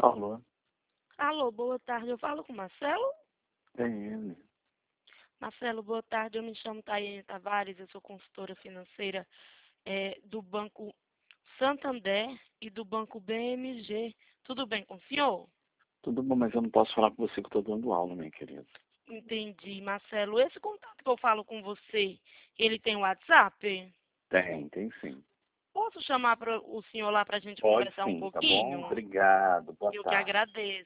Alô, Alô, boa tarde. Eu falo com o Marcelo? é ele. Marcelo, boa tarde. Eu me chamo Taiane Tavares, eu sou consultora financeira do Banco Santander e do Banco BMG. Tudo bem com o senhor? Tudo bom, mas eu não posso falar com você que eu estou dando aula, minha querida. Entendi, Marcelo. Esse contato que eu falo com você, ele tem WhatsApp? Tem sim. Posso chamar o senhor lá para a gente Pode conversar um sim, tá bom? pouquinho? Obrigado, boa Eu que tarde. agradeço.